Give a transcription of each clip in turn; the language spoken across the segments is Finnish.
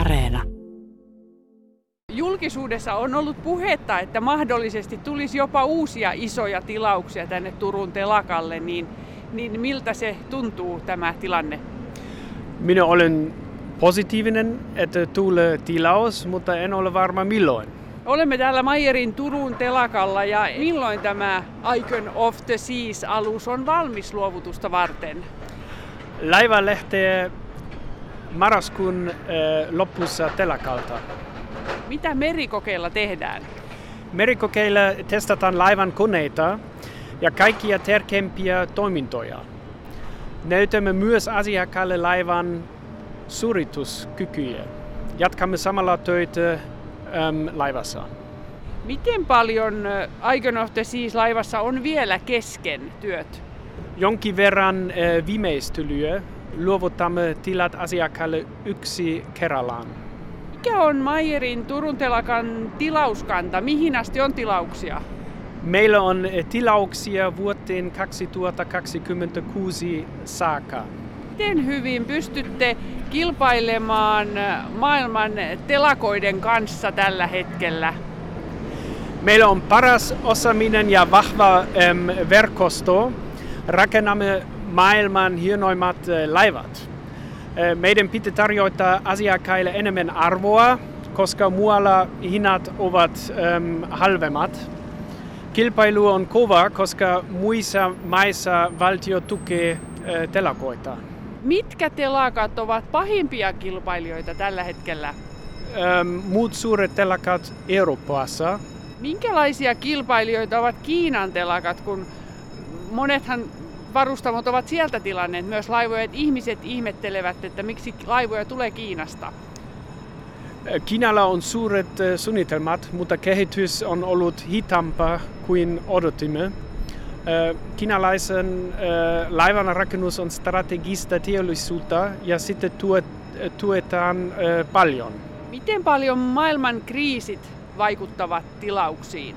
Areena. Julkisuudessa on ollut puhetta, että mahdollisesti tulisi jopa uusia isoja tilauksia tänne Turun telakalle, niin miltä se tuntuu tämä tilanne? Minä olen positiivinen, että tulee tilaus, mutta en ole varma milloin. Olemme täällä Meyerin Turun telakalla ja milloin tämä Icon of the Seas-alus on valmis luovutusta varten? Laiva lähtee marraskuun lopussa telakalta. Mitä merikokeilla tehdään? Merikokeilla testataan laivan koneita ja kaikkia tärkeimpiä toimintoja. Näytämme myös asiakkaalle laivan suorituskykyjä. Jatkamme samalla töitä laivassa. Miten paljon Icon of the Seas-laivassa on vielä kesken työt? Jonkin verran viimeistelyä. Luovutamme tilat asiakkaalle yksi kerrallaan. Mikä on Meyerin Turun telakan tilauskanta? Mihin asti on tilauksia? Meillä on tilauksia vuoteen 2026 saakka. Miten hyvin pystytte kilpailemaan maailman telakoiden kanssa tällä hetkellä? Meillä on paras osaaminen ja vahva verkosto. Rakennamme maailman hienoimmat laivat. Meidän pitää tarjota asiakkaille enemmän arvoa, koska muualla hinnat ovat halvemmat. Kilpailu on kova, koska muissa maissa valtio tukee telakoita. Mitkä telakat ovat pahimpia kilpailijoita tällä hetkellä? Muut suuret telakat Euroopassa. Minkälaisia kilpailijoita ovat Kiinan telakat, kun monethan varustamot ovat sieltä tilanneet myös laivoja, että ihmiset ihmettelevät, että miksi laivoja tulee Kiinasta? Kiinalla on suuret suunnitelmat, mutta kehitys on ollut hitaampaa kuin odotimme. Kiinalaisen laivanrakennus on strategista teollisuutta ja sitten tuetaan paljon. Miten paljon maailman kriisit vaikuttavat tilauksiin?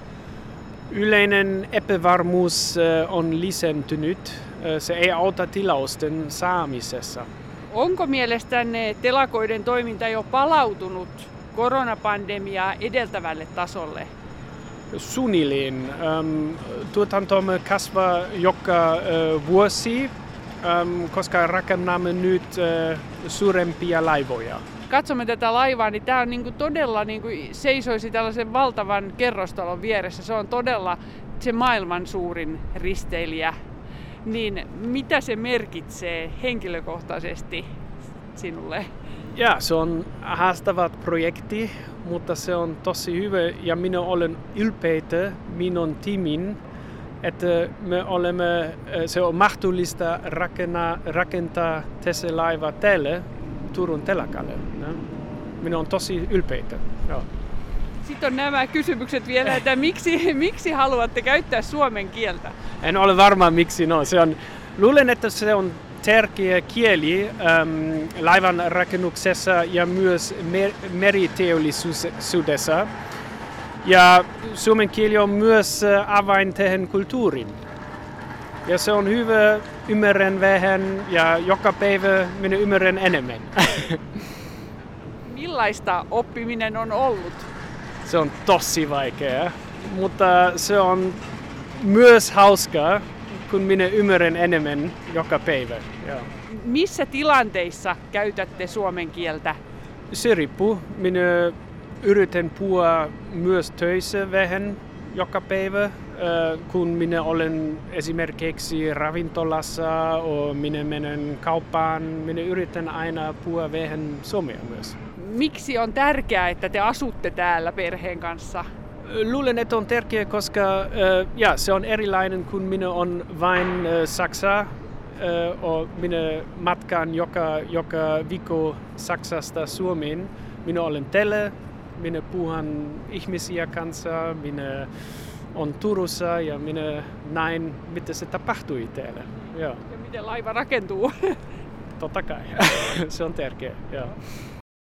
Yleinen epävarmuus on lisääntynyt. Se ei auta tilausten saamisessa. Onko mielestänne telakoiden toiminta jo palautunut koronapandemiaa edeltävälle tasolle? Suunnilleen. Tuotantomme kasvaa joka vuosi, koska rakennamme nyt suurempia laivoja. Katsomme tätä laivaa, niin tämä on todella seisoisi tällaisen valtavan kerrostalon vieressä. Se on todella se maailman suurin risteilijä. Niin mitä se merkitsee henkilökohtaisesti sinulle? Ja, se on haastava projekti, mutta se on tosi hyvä ja minä olen ylpeitä minun tiimin, että se on mahdollista rakentaa tässä laiva täällä Turun telakalle. Minä olen tosi ylpeitä. Joo. Sitten on nämä kysymykset vielä, että miksi haluatte käyttää suomen kieltä? En ole varma miksi. Luulen, että se on tärkeä kieli laivan rakennuksessa ja myös meriteollisuudessa. Ja suomen kieli on myös avain tähän kulttuuriin. Ja se on hyvä, ymmärrän vähän ja joka päivä minä ymmärrän enemmän. Millaista oppiminen on ollut? Se on tosi vaikea, mutta se on myös hauskaa, kun minä ymmärrän enemmän joka päivä. Joo. Missä tilanteissa käytätte suomen kieltä? Se riippuu. Minä yritän puhua myös töissä vähän joka päivä. Kun minä olen esimerkiksi ravintolassa tai minä menen kauppaan, minä yritän aina puhua vähän suomea myös. Miksi on tärkeää, että te asutte täällä perheen kanssa? Luulen, että on tärkeää, koska se on erilainen, kun minä on vain Saksaa. Minä matkaan joka viikko Saksasta Suomeen. Minä olen täällä, minä puhun ihmisiä kanssa, minä on Turussa ja minä näin, mitä se tapahtui täällä. Ja miten laiva rakentuu? Totta kai, se on tärkeää.